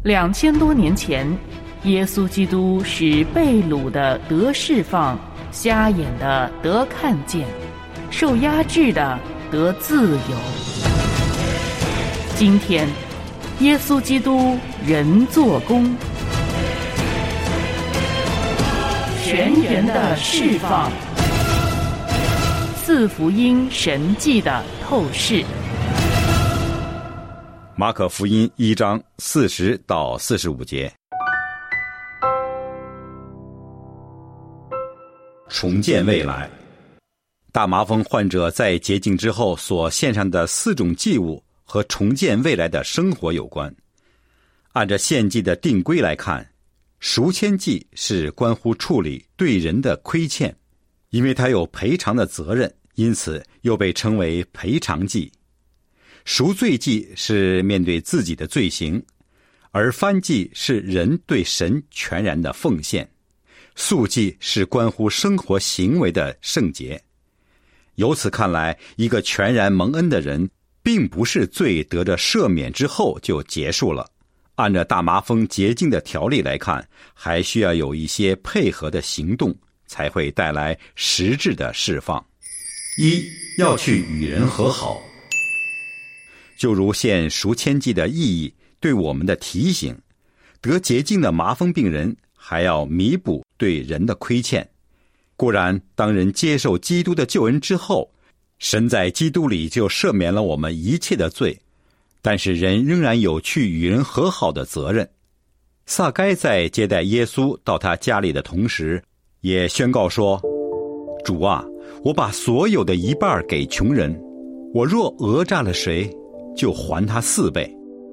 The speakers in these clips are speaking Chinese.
2000多年前，耶稣基督使被掳的得释放，瞎眼的得看见，受压制的得自由。今天，耶稣基督人做工，全员的释放，四福音神迹的透视。 马可福音1章40到45节。重建未来。大麻风患者在洁净之后所献上的4种祭物和重建未来的生活有关。按照献祭的定规来看，赎愆祭是关乎处理对人的亏欠，因为它有赔偿的责任，因此又被称为赔偿祭。赎罪祭是面对自己的罪行，而燔祭是人对神全然的奉献。素祭是关乎生活行为的圣洁。由此看来，一个全然蒙恩的人，并不是罪得着赦免之后就结束了。按照大麻风洁净的条例来看，还需要有一些配合的行动，才会带来实质的释放。1. 要去与人和好。就如献赎愆祭的意义对我们的提醒，得洁净的麻风病人还要弥补对人的亏欠。固然，当人接受基督的救恩之后，神在基督里就赦免了我们一切的罪，但是人仍然有去与人和好的责任。撒该在接待耶稣到他家里的同时，也宣告说：主啊，我把所有的一半给穷人，我若讹诈了谁，就还他4倍。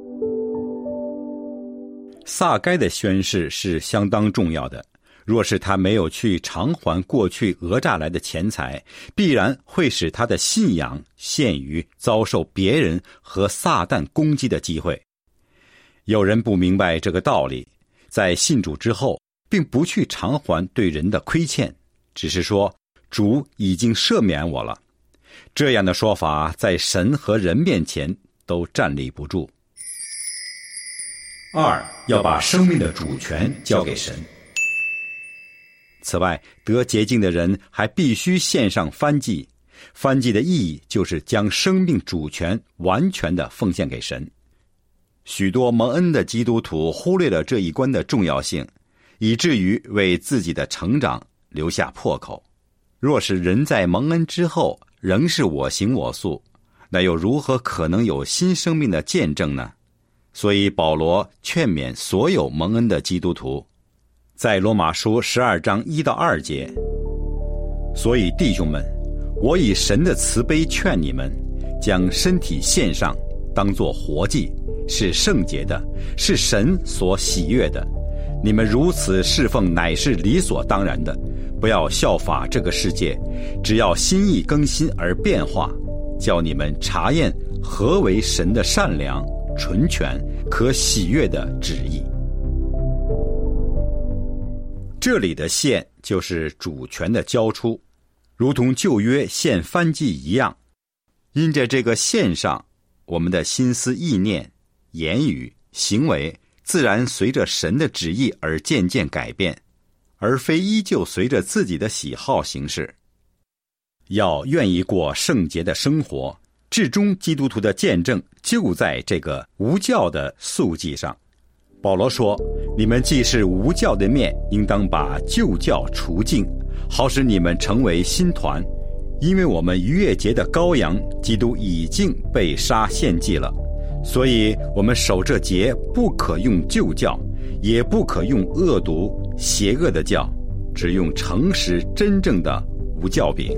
撒该的宣誓是相当重要的，若是他没有去偿还过去讹诈来的钱财，必然会使他的信仰陷于遭受别人和撒旦攻击的机会。有人不明白这个道理，在信主之后并不去偿还对人的亏欠，只是说主已经赦免我了。这样的说法在神和人面前都站立不住。2. 要把生命的主权交给神。此外，得洁净的人还必须献上燔祭。燔祭的意义就是将生命主权完全地奉献给神。许多蒙恩的基督徒忽略了这一关的重要性，以至于为自己的成长留下破口。若是人在蒙恩之后仍是我行我素，那又如何可能有新生命的见证呢？所以保罗劝勉所有蒙恩的基督徒，在罗马书12章1到2节，所以弟兄们，我以神的慈悲劝你们，将身体献上，当作活祭，是圣洁的，是神所喜悦的。你们如此侍奉乃是理所当然的，不要效法这个世界，只要心意更新而变化，叫你们查验何为神的善良、纯全、可喜悦的旨意。这里的献就是主权的交出，如同旧约献燔祭一样。因着这个献上，我们的心思意念、言语、行为自然随着神的旨意而渐渐改变，而非依旧随着自己的喜好行事。要愿意过圣洁的生活，至终基督徒的见证就在这个无酵的素祭上。保罗说，你们既是无酵的面，应当把旧酵除尽，好使你们成为新团。因为我们逾越节的羔羊基督已经被杀献祭了，所以我们守这节不可用旧酵，也不可用恶毒邪恶的酵，只用诚实真正的无酵饼。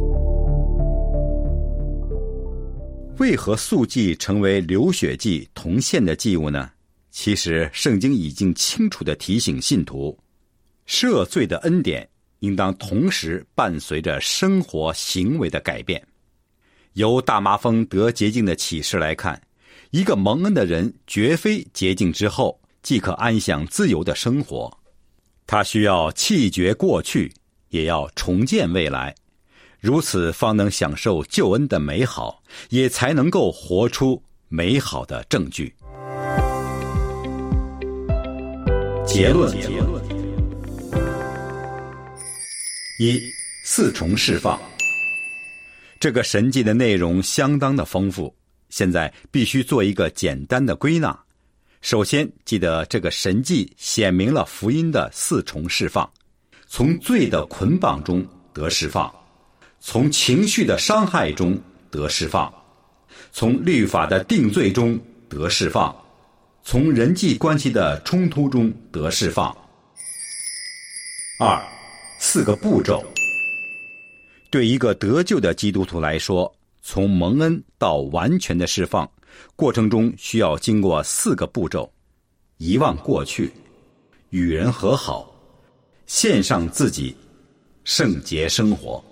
为何素祭成为流血祭同献的祭物呢？其实圣经已经清楚地提醒信徒，赦罪的恩典应当同时伴随着生活行为的改变。由大麻风得洁净的启示来看，一个蒙恩的人绝非洁净之后即可安享自由的生活，他需要弃绝过去，也要重建未来，如此方能享受救恩的美好，也才能够活出美好的证据。 结论：一、四重释放。这个神迹的内容相当的丰富，现在必须做一个简单的归纳。首先，记得这个神迹显明了福音的四重释放：从罪的捆绑中得释放，从情绪的伤害中得释放，从律法的定罪中得释放，从人际关系的冲突中得释放。二、四个步骤。对一个得救的基督徒来说，从蒙恩到完全的释放过程中需要经过四个步骤：遗忘过去，与人和好，献上自己，圣洁生活。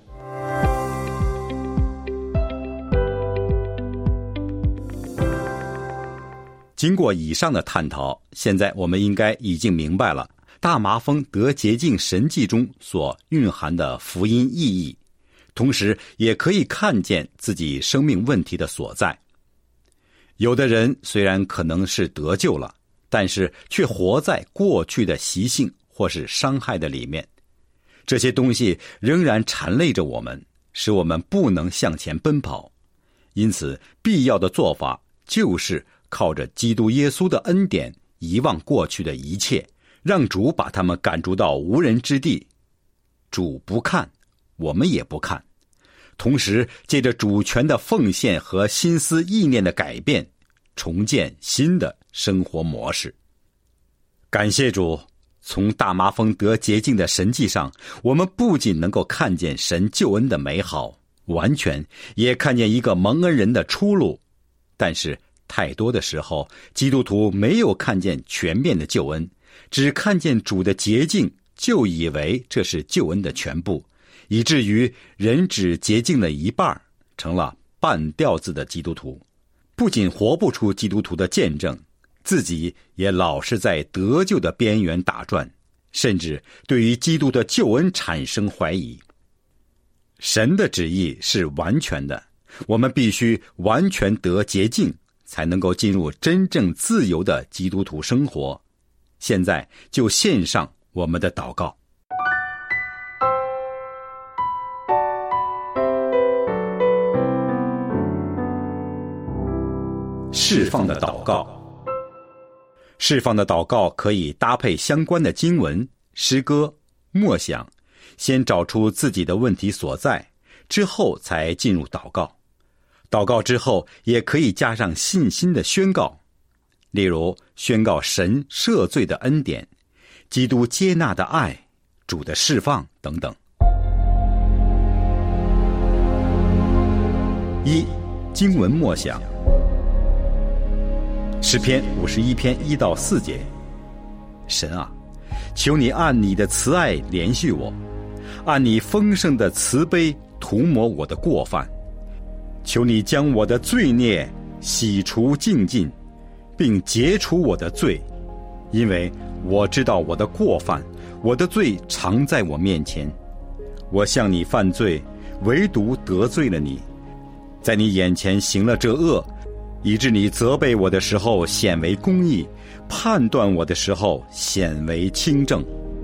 经过以上的探讨，现在我们应该已经明白了大麻风得洁净神迹中所蕴含的福音意义，同时也可以看见自己生命问题的所在。有的人虽然可能是得救了，但是却活在过去的习性或是伤害的里面，这些东西仍然缠累着我们，使我们不能向前奔跑。因此必要的做法就是靠着基督耶稣的恩典遗忘过去的一切，让主把他们赶逐到无人之地。主不看，我们也不看。同时借着主权的奉献和心思意念的改变，重建新的生活模式。感谢主，从大麻风得洁净的神迹上，我们不仅能够看见神救恩的美好完全，也看见一个蒙恩人的出路。但是太多的时候，基督徒没有看见全面的救恩，只看见主的洁净，就以为这是救恩的全部，以至于人只洁净了一半，成了半吊子的基督徒。不仅活不出基督徒的见证，自己也老是在得救的边缘打转，甚至对于基督的救恩产生怀疑。神的旨意是完全的，我们必须完全得洁净，才能够进入真正自由的基督徒生活。现在就献上我们的祷告。释放的祷告。释放的祷告可以搭配相关的经文、诗歌、默想，先找出自己的问题所在，之后才进入祷告。祷告之后也可以加上信心的宣告，例如宣告神赦罪的恩典、基督接纳的爱、主的释放等等。一、经文默想。诗篇51篇1到4节。神啊，求你按你的慈爱怜恤我，按你丰盛的慈悲涂抹我的过犯。求你将我的罪孽洗除净尽，并解除我的罪，因为我知道我的过犯，我的罪常在我面前。我向你犯罪，唯独得罪了你，在你眼前行了这恶，以致你责备我的时候显为公义，判断我的时候显为清正。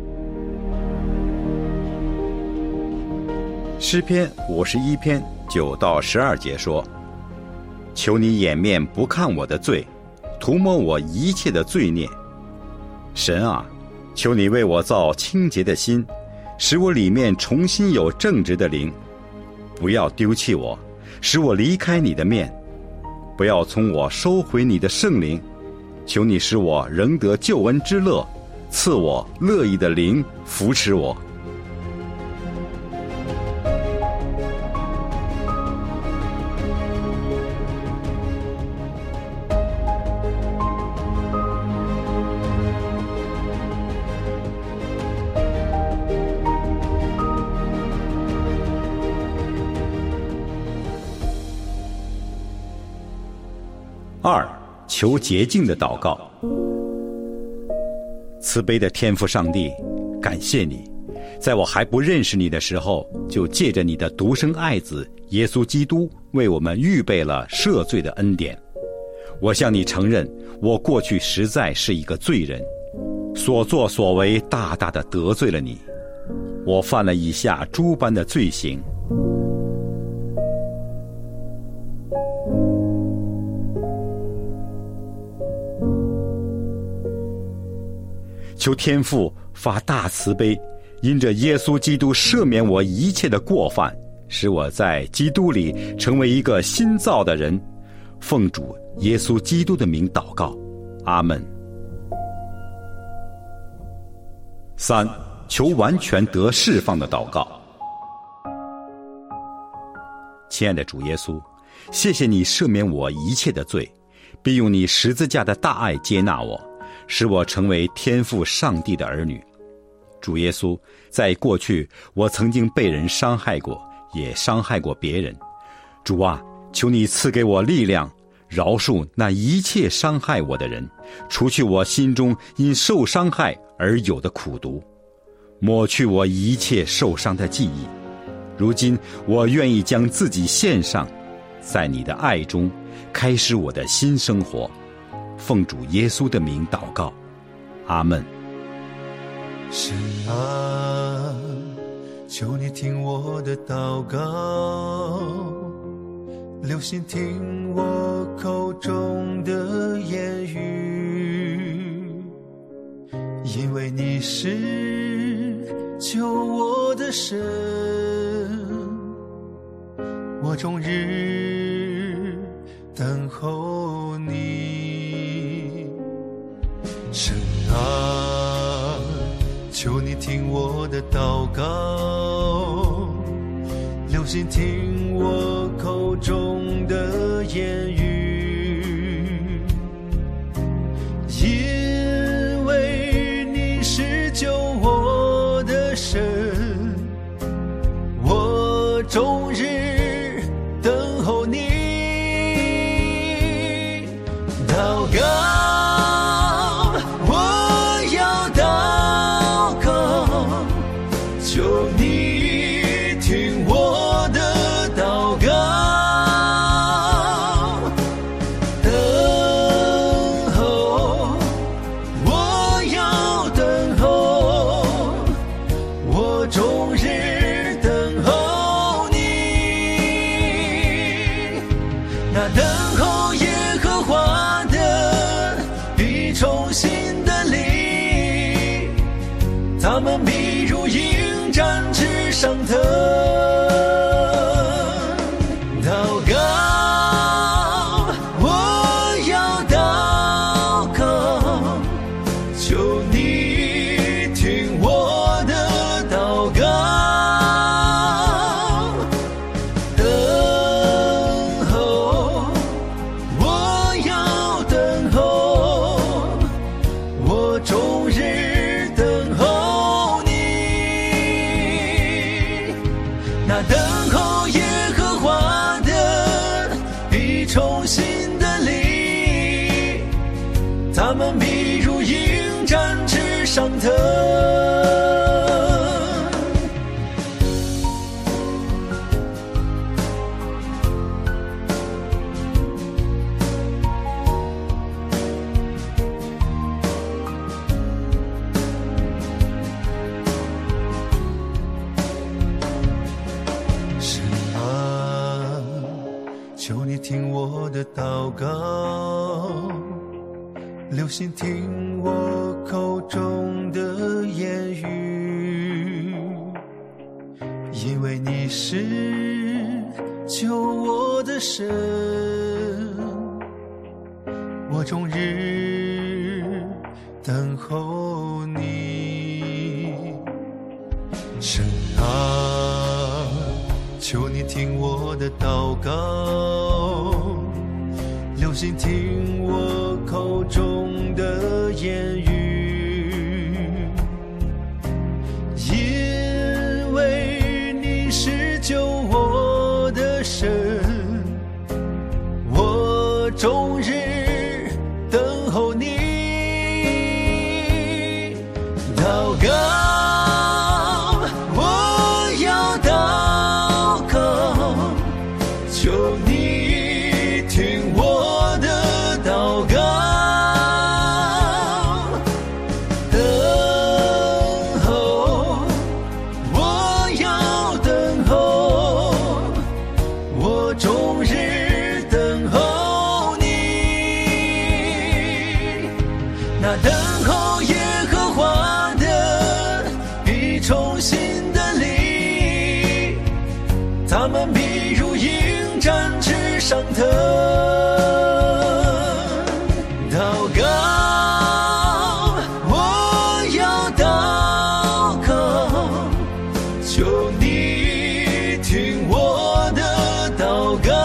诗篇51篇9到12节说：求你掩面不看我的罪，涂抹我一切的罪孽。神啊，求你为我造清洁的心，使我里面重新有正直的灵。不要丢弃我，使我离开你的面，不要从我收回你的圣灵。求你使我仍得救恩之乐，赐我乐意的灵扶持我。二、求洁净的祷告。慈悲的天父上帝，感谢你，在我还不认识你的时候，就借着你的独生爱子耶稣基督为我们预备了赦罪的恩典。我向你承认，我过去实在是一个罪人， 所作所为大大的得罪了你，我犯了以下诸般的罪行。求天父发大慈悲，因着耶稣基督赦免我一切的过犯，使我在基督里成为一个新造的人。奉主耶稣基督的名祷告，阿们。3. 求完全得释放的祷告。亲爱的主耶稣，谢谢你赦免我一切的罪，并用你十字架的大爱接纳我，使我成为天父上帝的儿女。主耶稣，在过去我曾经被人伤害过，也伤害过别人。主啊，求你赐给我力量，饶恕那一切伤害我的人，除去我心中因受伤害而有的苦毒，抹去我一切受伤的记忆。如今我愿意将自己献上，在你的爱中开始我的新生活。奉主耶稣的名祷告，阿们。 神啊，求你听我的祷告，留心听我口中的言语，因为你是救我的神，我终日等候你。神啊，求你听我的祷告，留心听我口中的言语，因为你是救我的神，我终日等候你。祷告，我要祷告，求你听我的祷告。等候，我要等候，我终日等候你。那等候耶和华的必重新的力，他们必如鹰展翅上腾。祷告，我要祷告，求你听我的祷告。等候，我要等候，我终日等候你。那等候耶和华的必重新的力，他们必如鹰展翅上腾。神啊，求你听我的祷告，留心听我口中的言语，因为你是救我的神，我终日等候你。神啊，求你听我的祷告，留心听我口中的言语，因为你是救我的神，我终日等候你。祷告，我要祷告，求你听我的祷告。 那等候耶和华的必重新的力，他们必如鹰展翅上腾。祷告，我要祷告，求你听我的祷告。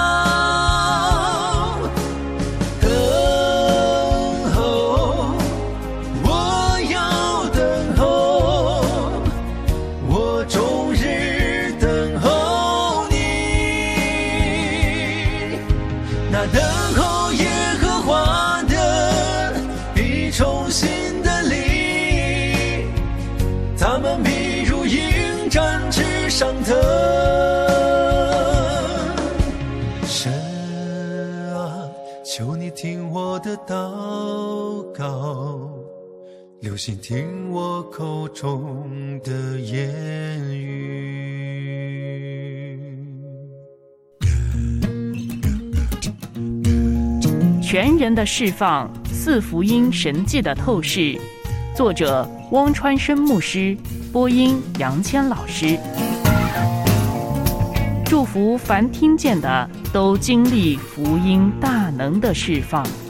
等候，我要等候，我终日等候你。那等候耶和华的必重新的力，他们必如鹰展翅上腾。神啊，求你听我的祷告，留心听我口中的言语。 全人的释放，四福音神迹的透视。作者汪川生牧师，播音杨谦老师。祝福凡听见的都经历福音大能的释放。